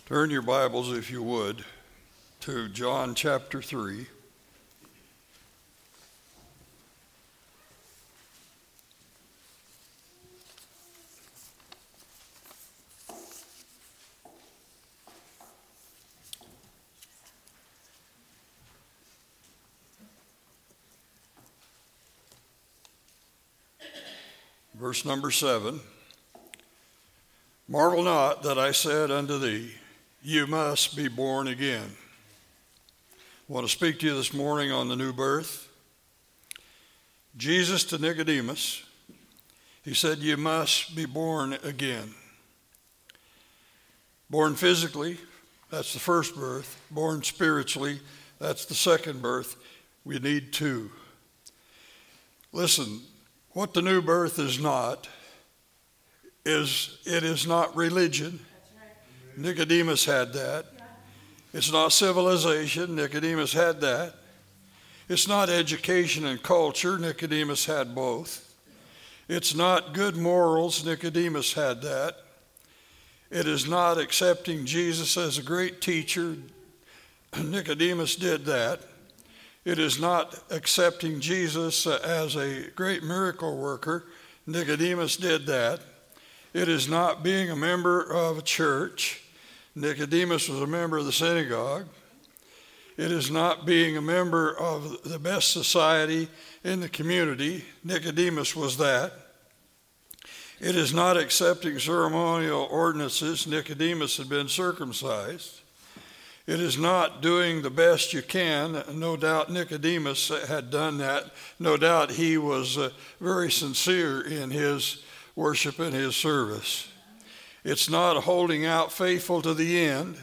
Turn your Bibles, if you would, to John chapter 3. Verse number 7. Marvel not that I said unto thee, you must be born again. I want to speak to you this morning on the new birth. Jesus to Nicodemus, he said, you must be born again. Born physically, that's the first birth. Born spiritually, that's the second birth. We need two. Listen, what the new birth is not, it is not religion. Nicodemus had that. It's not civilization. Nicodemus had that. It's not education and culture. Nicodemus had both. It's not good morals. Nicodemus had that. It is not accepting Jesus as a great teacher. Nicodemus did that. It is not accepting Jesus as a great miracle worker. Nicodemus did that. It is not being a member of a church. Nicodemus was a member of the synagogue. It is not being a member of the best society in the community. Nicodemus was that. It is not accepting ceremonial ordinances. Nicodemus had been circumcised. It is not doing the best you can. No doubt Nicodemus had done that. No doubt he was very sincere in his worship and his service. It's not holding out faithful to the end.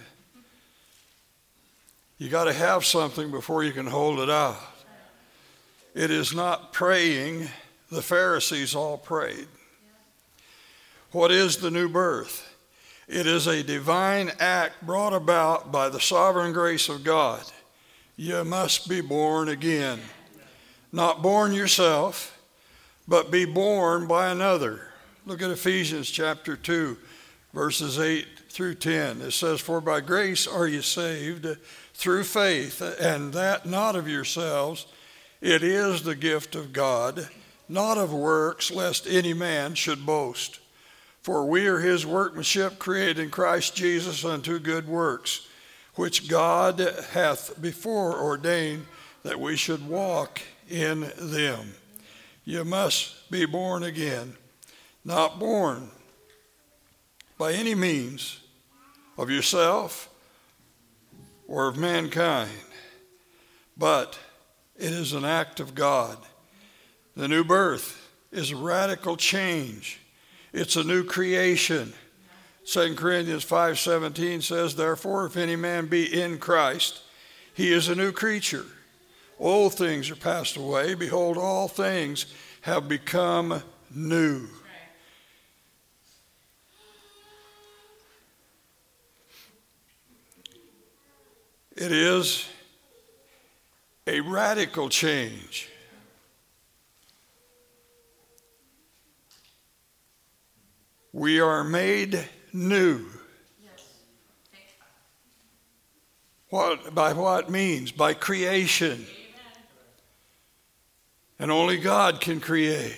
You got to have something before you can hold it out. It is not praying. The Pharisees all prayed. What is the new birth? It is a divine act brought about by the sovereign grace of God. You must be born again. Not born yourself, but be born by another. Look at Ephesians chapter 2. Verses 8 through 10, it says, for by grace are you saved through faith, and that not of yourselves. It is the gift of God, not of works, lest any man should boast. For we are his workmanship, created in Christ Jesus unto good works, which God hath before ordained that we should walk in them. You must be born again, not born by any means of yourself or of mankind, but it is an act of God. The new birth is a radical change. It's a new creation. 2 Corinthians 5:17 says, therefore, if any man be in Christ, he is a new creature. Old things are passed away. Behold, all things have become new. It is a radical change. We are made new. By what means? By creation. And only God can create.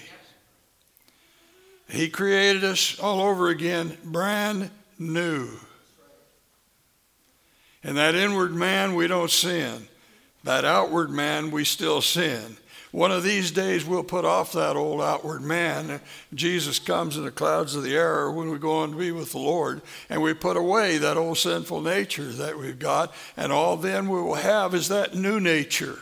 He created us all over again, brand new. And that inward man, we don't sin. That outward man, we still sin. One of these days, we'll put off that old outward man. Jesus comes in the clouds of the air when we go on to be with the Lord. And we put away that old sinful nature that we've got. And all then we will have is that new nature.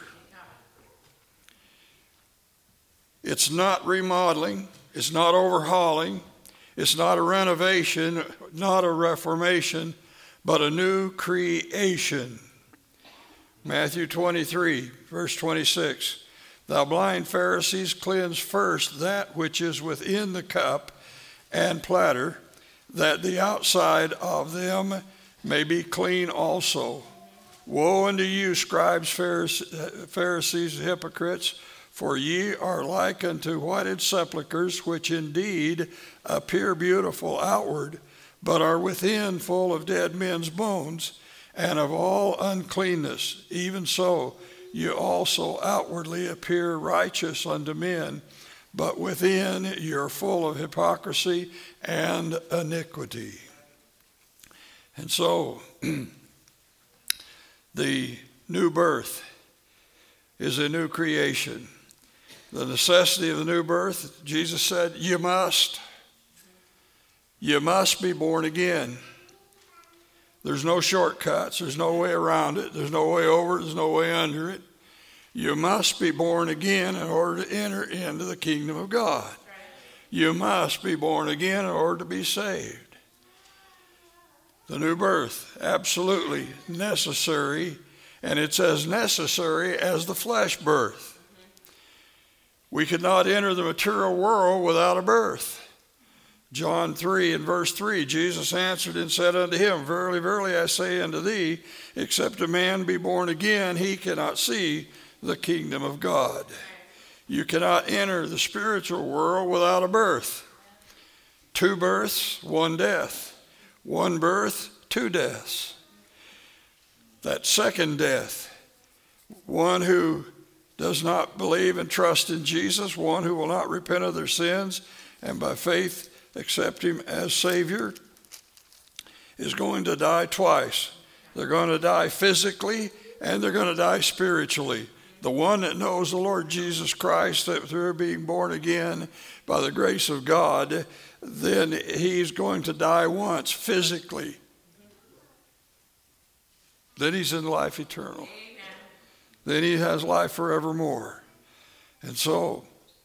It's not remodeling. It's not overhauling. It's not a renovation, not a reformation, but a new creation. Matthew 23, verse 26. Thou blind Pharisees, cleanse first that which is within the cup and platter, that the outside of them may be clean also. Woe unto you, scribes, Pharisees, hypocrites, for ye are like unto whited sepulchres, which indeed appear beautiful outward, but are within full of dead men's bones and of all uncleanness. Even so, you also outwardly appear righteous unto men, but within you're full of hypocrisy and iniquity. And so, the new birth is a new creation. The necessity of the new birth, Jesus said, you must be born again. There's no shortcuts. There's no way around it. There's no way over it. There's no way under it. You must be born again in order to enter into the kingdom of God. You must be born again in order to be saved. The new birth, absolutely necessary, and it's as necessary as the flesh birth. We could not enter the material world without a birth. John 3 and verse 3, Jesus answered and said unto him, Verily, verily, I say unto thee, except a man be born again, he cannot see the kingdom of God. You cannot enter the spiritual world without a birth. 2 births, 1 death. 1 birth, 2 deaths. That second death, one who does not believe and trust in Jesus, one who will not repent of their sins and by faith accept him as Savior, is going to die twice. They're going to die physically and they're going to die spiritually. The one that knows the Lord Jesus Christ, that through being born again by the grace of God, then he's going to die once physically. Then he's in life eternal. Amen. Then he has life forevermore. And so,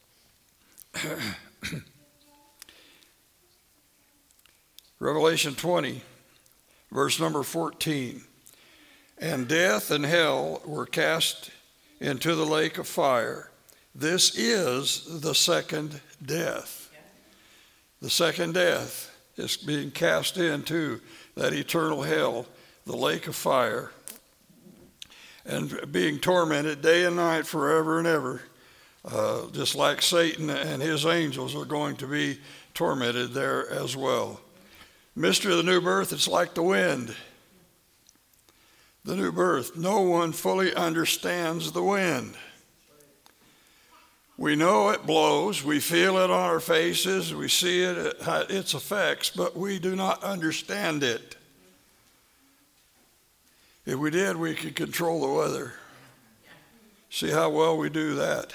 Revelation 20, verse number 14. And death and hell were cast into the lake of fire. This is the second death. The second death is being cast into that eternal hell, the lake of fire, and being tormented day and night forever and ever, just like Satan and his angels are going to be tormented there as well. Mystery of the new birth, it's like the wind. The new birth, no one fully understands the wind. We know it blows, we feel it on our faces, we see it, its effects, but we do not understand it. If we did, we could control the weather. See how well we do that.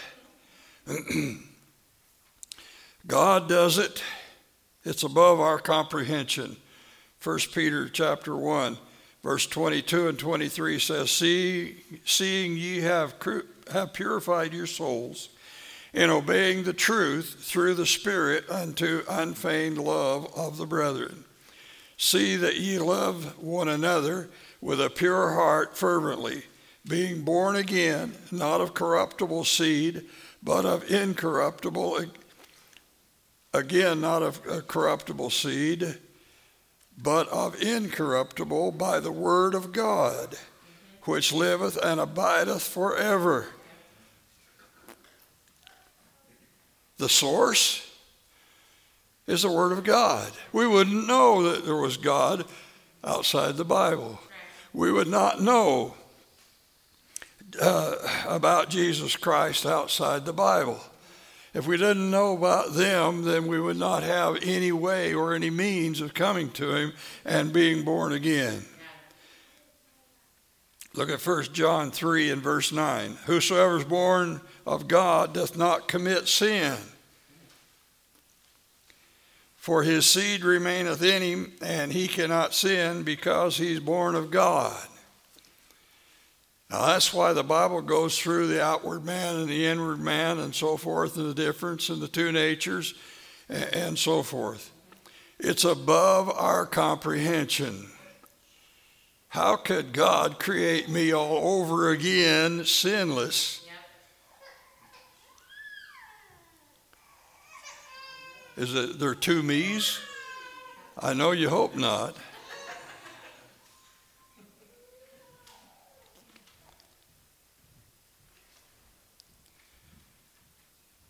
God does it. It's above our comprehension. 1 Peter chapter 1, verse 22 and 23 says, Seeing ye have purified your souls in obeying the truth through the Spirit unto unfeigned love of the brethren. See that ye love one another with a pure heart fervently, being born again, not of corruptible seed, but of incorruptible, again, not of a corruptible seed, but of incorruptible by the word of God, which liveth and abideth forever. The source is the Word of God. We wouldn't know that there was God outside the Bible. We would not know about Jesus Christ outside the Bible. If we didn't know about them, then we would not have any way or any means of coming to him and being born again. Look at 1 John 3 and verse 9. Whosoever is born of God doth not commit sin, for his seed remaineth in him, and he cannot sin because he's born of God. Now that's why the Bible goes through the outward man and the inward man and so forth, and the difference in the two natures and so forth. It's above our comprehension. How could God create me all over again, sinless? Is it there two me's? I know you hope not.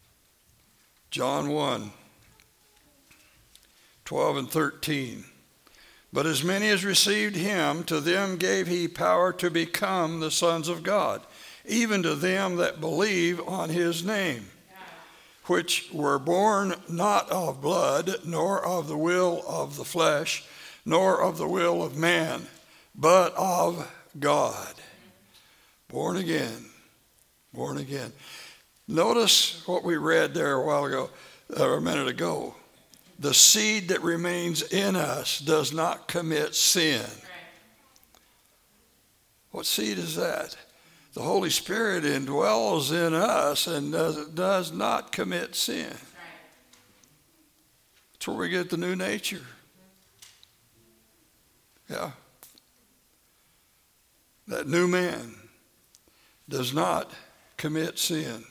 John 1, 12 and 13. But as many as received him, to them gave he power to become the sons of God, even to them that believe on his name, which were born not of blood, nor of the will of the flesh, nor of the will of man, but of God. Born again. Born again. Notice what we read there a minute ago. The seed that remains in us does not commit sin. What seed is that? The Holy Spirit indwells in us and does not commit sin. That's where we get the new nature. Yeah. That new man does not commit sin.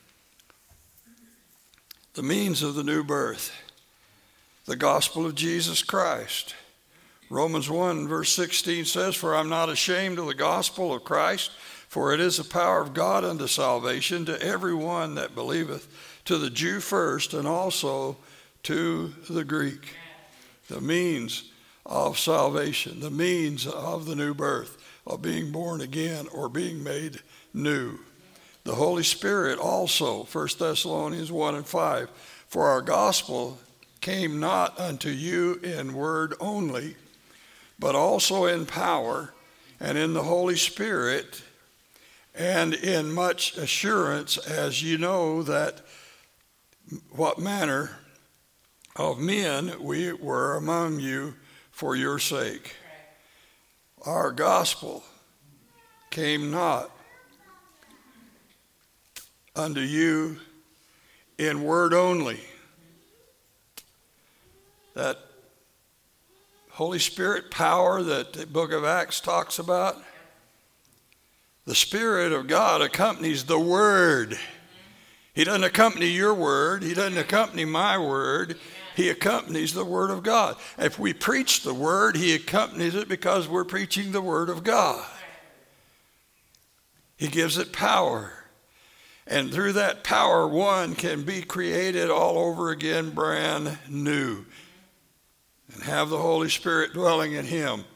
The means of the new birth. The gospel of Jesus Christ. Romans 1 verse 16 says, "For I'm not ashamed of the gospel of Christ, for it is the power of God unto salvation to everyone that believeth, to the Jew first, and also to the Greek." The means of salvation, the means of the new birth, of being born again or being made new. The Holy Spirit also, 1 Thessalonians 1 and 5, "For our gospel came not unto you in word only, but also in power, and in the Holy Spirit, and in much assurance, as ye know that what manner of men we were among you for your sake." Our gospel came not unto you in word only. That Holy Spirit power that the book of Acts talks about, the Spirit of God accompanies the Word. He doesn't accompany your word. He doesn't accompany my word. He accompanies the Word of God. If we preach the Word, He accompanies it because we're preaching the Word of God. He gives it power. And through that power, one can be created all over again, brand new, and have the Holy Spirit dwelling in him.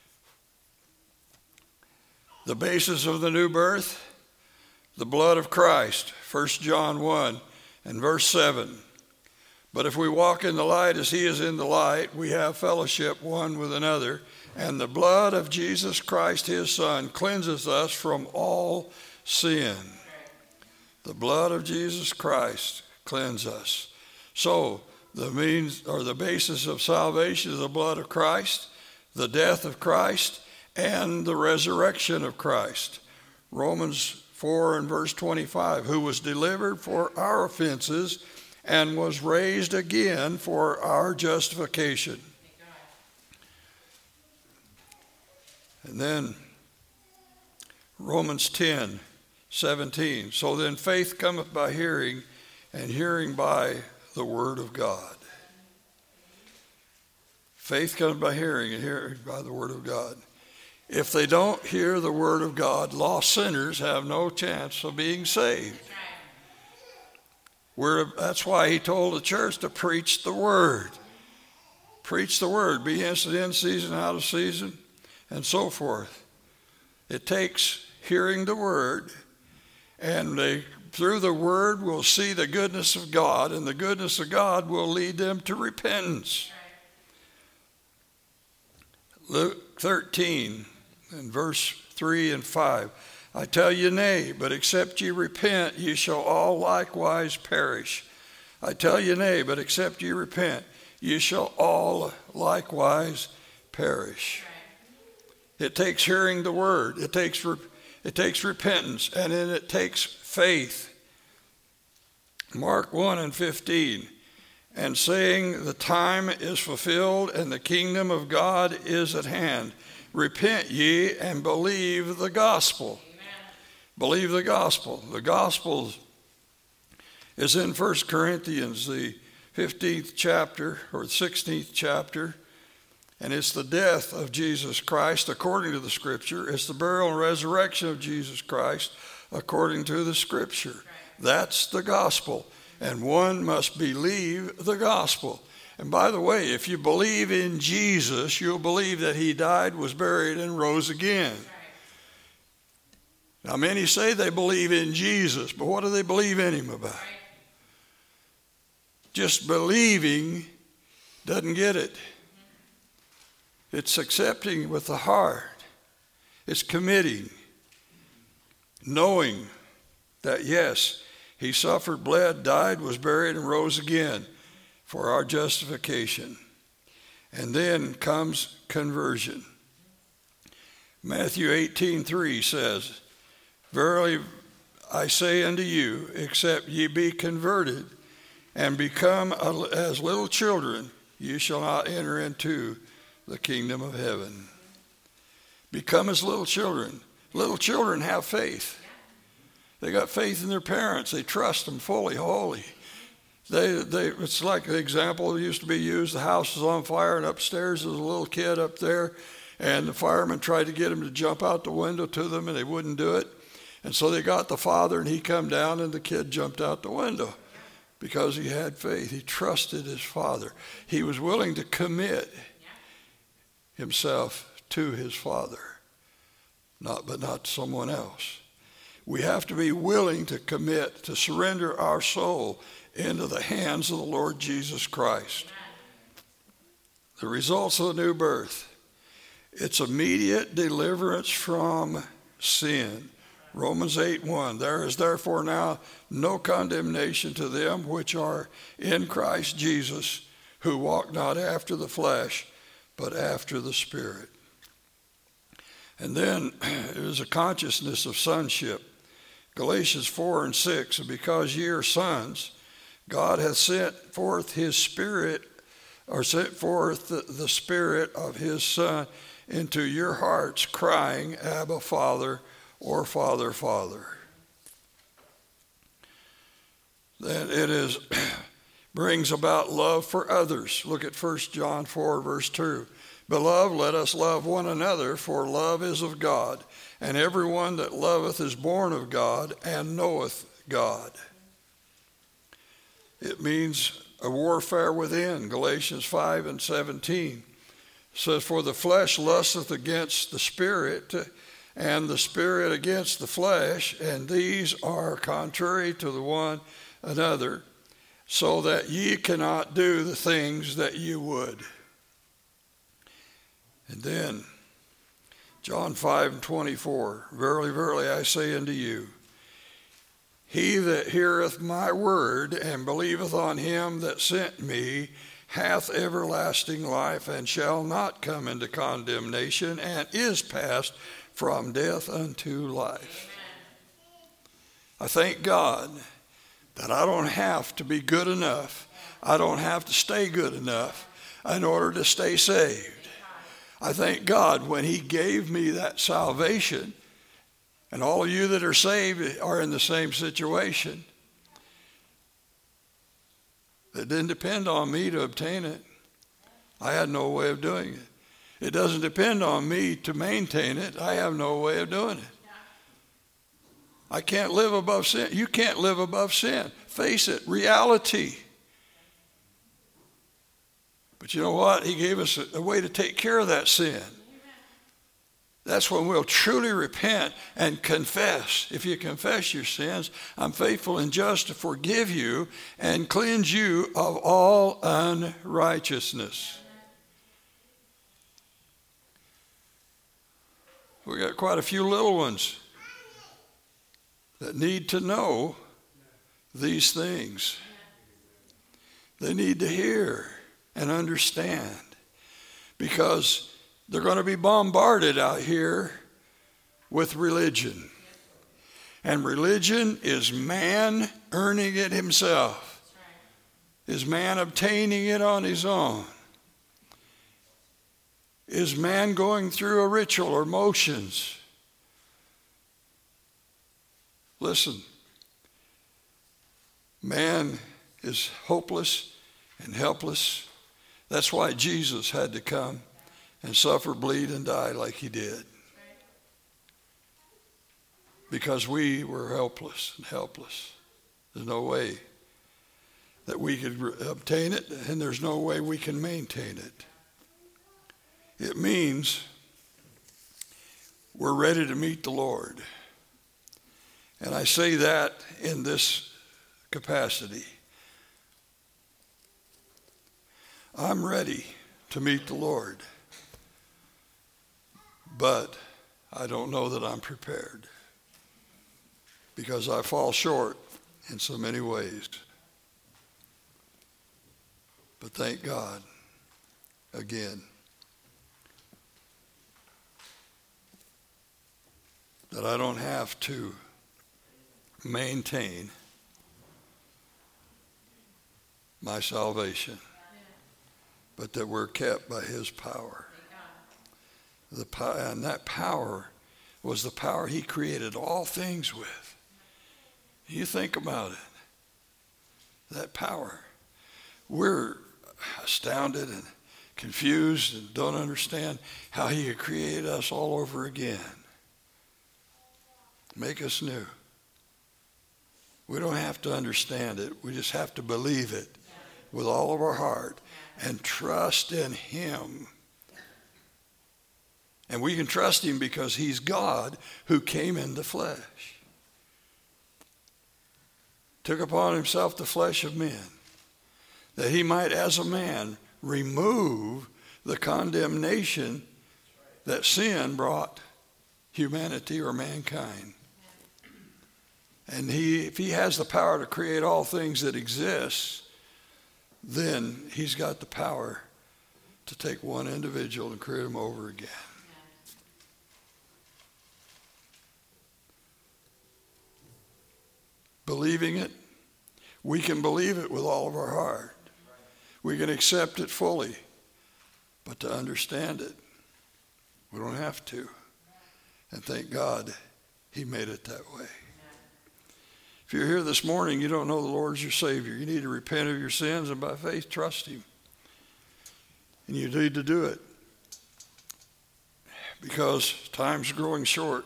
The basis of the new birth, the blood of Christ, 1 John 1 and verse 7. "But if we walk in the light as he is in the light, we have fellowship one with another, and the blood of Jesus Christ his Son cleanses us from all sin." The blood of Jesus Christ cleanses us. So the means or the basis of salvation is the blood of Christ, the death of Christ, and the resurrection of Christ. Romans 4 and verse 25, "Who was delivered for our offenses and was raised again for our justification." And then Romans 10, 17, "So then faith cometh by hearing, and hearing by the word of God." Faith comes by hearing, and hearing by the word of God. If they don't hear the word of God, lost sinners have no chance of being saved. That's why he told the church to preach the word. Preach the word. Be instant in season, out of season, and so forth. It takes hearing the word, and through the word will see the goodness of God, and the goodness of God will lead them to repentance. Luke 13 and verse 3 and 5. "I tell you nay, but except ye repent, ye shall all likewise perish. I tell you nay, but except ye repent, ye shall all likewise perish." It takes hearing the word. It takes repentance, and then it takes faith. Mark 1 and 15. "And saying, the time is fulfilled, and the kingdom of God is at hand. Repent ye and believe the gospel." Amen. Believe the gospel. The gospel is in 1 Corinthians, the 15th chapter or 16th chapter. And it's the death of Jesus Christ according to the Scripture. It's the burial and resurrection of Jesus Christ according to the Scripture. That's the gospel. And one must believe the gospel. And by the way, if you believe in Jesus, you'll believe that he died, was buried, and rose again. Now, many say they believe in Jesus, but what do they believe in him about? Just believing doesn't get it. It's accepting with the heart. It's committing, knowing that, yes, he suffered, bled, died, was buried, and rose again for our justification. And then comes conversion. Matthew 18:3 says, "Verily I say unto you, except ye be converted and become as little children, you shall not enter into the kingdom of heaven." Become as little children. Little children have faith. They got faith in their parents. They trust them fully, wholly. It's like the example that used to be used. The house is on fire, and upstairs there's a little kid up there, and the firemen tried to get him to jump out the window to them, and they wouldn't do it. And so they got the father, and he come down, and the kid jumped out the window because he had faith. He trusted his father. He was willing to commit himself to his father, but not someone else. We have to be willing to commit, to surrender our soul into the hands of the Lord Jesus Christ. The results of the new birth. It's immediate deliverance from sin. Romans 8:1, "There is therefore now no condemnation to them which are in Christ Jesus, who walk not after the flesh, but after the Spirit." And then there's a consciousness of sonship. Galatians 4:6, "And because ye are sons, God hath sent forth his Spirit," or sent forth the Spirit of his Son into your hearts, crying, "Abba, Father," or "Father, Father." Then it brings about love for others. Look at 1 John 4:2. "Beloved, let us love one another, for love is of God, and everyone that loveth is born of God and knoweth God." It means a warfare within. Galatians 5:17 says, "For the flesh lusteth against the Spirit, and the Spirit against the flesh, and these are contrary to the one another, so that ye cannot do the things that ye would." And then John 5:24, "Verily, verily, I say unto you, he that heareth my word and believeth on him that sent me hath everlasting life, and shall not come into condemnation, and is passed from death unto life." I thank God that I don't have to be good enough. I don't have to stay good enough in order to stay saved. I thank God when he gave me that salvation, and all of you that are saved are in the same situation. It didn't depend on me to obtain it. I had no way of doing it. It doesn't depend on me to maintain it. I have no way of doing it. I can't live above sin. You can't live above sin. Face it, reality. But you know what? He gave us a way to take care of that sin. That's when we'll truly repent and confess. If you confess your sins, I'm faithful and just to forgive you and cleanse you of all unrighteousness. We got quite a few little ones that need to know these things. They need to hear and understand, because they're going to be bombarded out here with religion. And religion is man earning it himself, is man obtaining it on his own, is man going through a ritual or motions. Listen, man is hopeless and helpless. That's why Jesus had to come and suffer, bleed, and die like he did. Because we were helpless and helpless. There's no way. that we could obtain it, and there's no way we can maintain it. It means we're ready to meet the Lord. And I say that in this capacity. I'm ready to meet the Lord, but I don't know that I'm prepared because I fall short in so many ways. But thank God, again, that I don't have to maintain my salvation, but that we're kept by his power. And that power was the power he created all things with. You think about it. That power. We're astounded and confused and don't understand how he could create us all over again. Make us new. We don't have to understand it. We just have to believe it with all of our heart and trust in him. And we can trust him because he's God who came in the flesh. Took upon himself the flesh of men, that he might, as a man, remove the condemnation that sin brought humanity or mankind. And if he has the power to create all things that exist, then he's got the power to take one individual and create him over again. Believing it, we can believe it with all of our heart. We can accept it fully, but to understand it, we don't have to. And thank God he made it that way. If you're here this morning, you don't know the Lord as your Savior. You need to repent of your sins and by faith trust him. And you need to do it because time's growing short.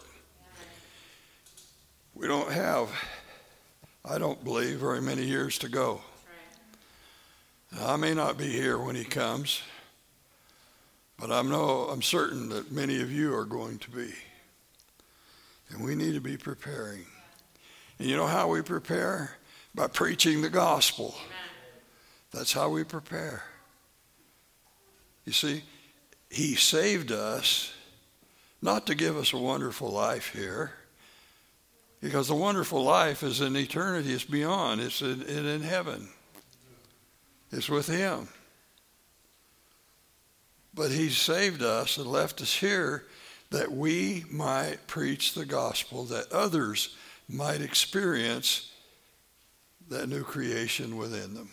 We don't have, I don't believe, very many years to go. Now, I may not be here when he comes, but I'm certain that many of you are going to be. And we need to be preparing. And you know how we prepare? By preaching the gospel. That's how we prepare. You see, he saved us not to give us a wonderful life here, because the wonderful life is in eternity. It's beyond. It's in heaven. It's with him. But he saved us and left us here that we might preach the gospel, that others might experience that new creation within them.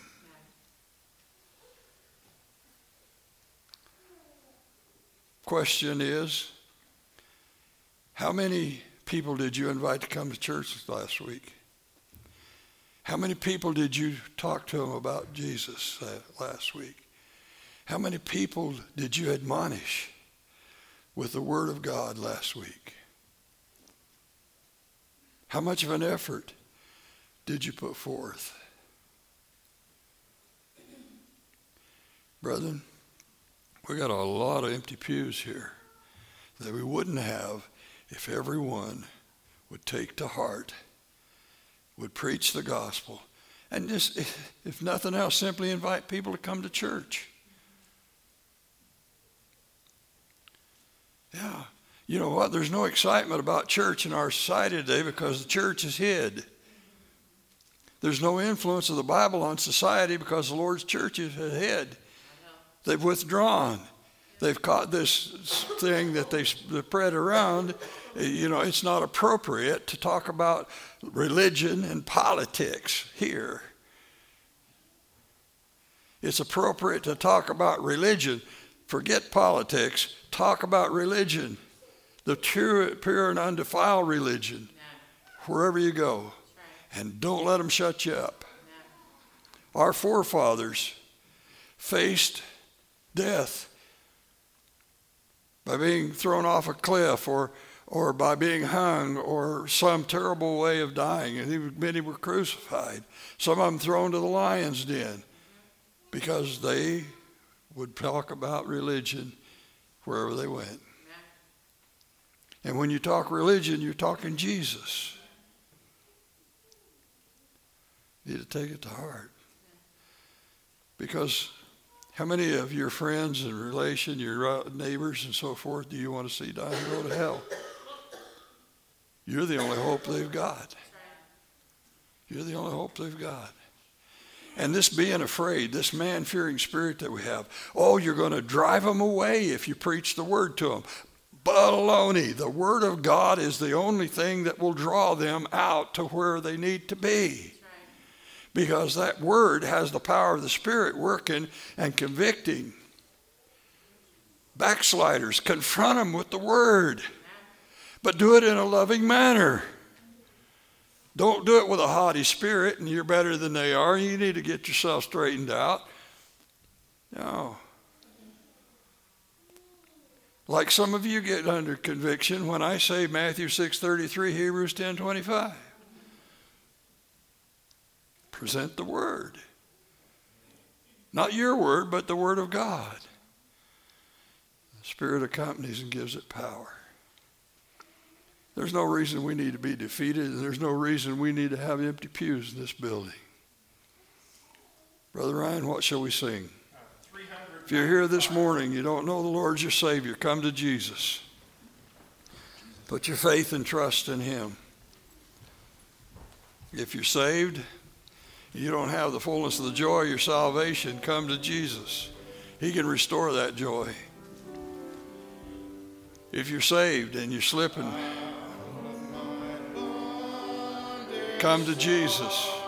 Question is, how many people did you invite to come to church last week? How many people did you talk to them about Jesus last week? How many people did you admonish with the Word of God last week? How much of an effort did you put forth? Brethren, we got a lot of empty pews here that we wouldn't have if everyone would take to heart, would preach the gospel, and just, if nothing else, simply invite people to come to church. Yeah. You know what? There's no excitement about church in our society today because the church is hid. There's no influence of the Bible on society because the Lord's church is hid. They've withdrawn. They've caught this thing that they spread around. You know, it's not appropriate to talk about religion and politics here. It's appropriate to talk about religion. Forget politics. Talk about religion. The true, pure, and undefiled religion, wherever you go. And don't let them shut you up. Our forefathers faced death by being thrown off a cliff or or by being hung, or some terrible way of dying. And many were crucified. Some of them thrown to the lion's den because they would talk about religion wherever they went. And when you talk religion, you're talking Jesus. You need to take it to heart. Because how many of your friends and relation, your neighbors and so forth, do you want to see die and go to hell? You're the only hope they've got. You're the only hope they've got. And this being afraid, this man-fearing spirit that we have, oh, you're going to drive them away if you preach the word to them. Baloney. The word of God is the only thing that will draw them out to where they need to be. Because that word has the power of the Spirit working and convicting. Backsliders, confront them with the word. But do it in a loving manner. Don't do it with a haughty spirit and you're better than they are. You need to get yourself straightened out. No. Like some of you get under conviction when I say Matthew 6:33, Hebrews 10:25. Present the word. Not your word, but the word of God. The Spirit accompanies and gives it power. There's no reason we need to be defeated, and there's no reason we need to have empty pews in this building. Brother Ryan, what shall we sing? If you're here this morning, you don't know the Lord as your Savior, come to Jesus. Put your faith and trust in Him. If you're saved, you don't have the fullness of the joy of your salvation, come to Jesus. He can restore that joy. If you're saved and you're slipping, come to Jesus.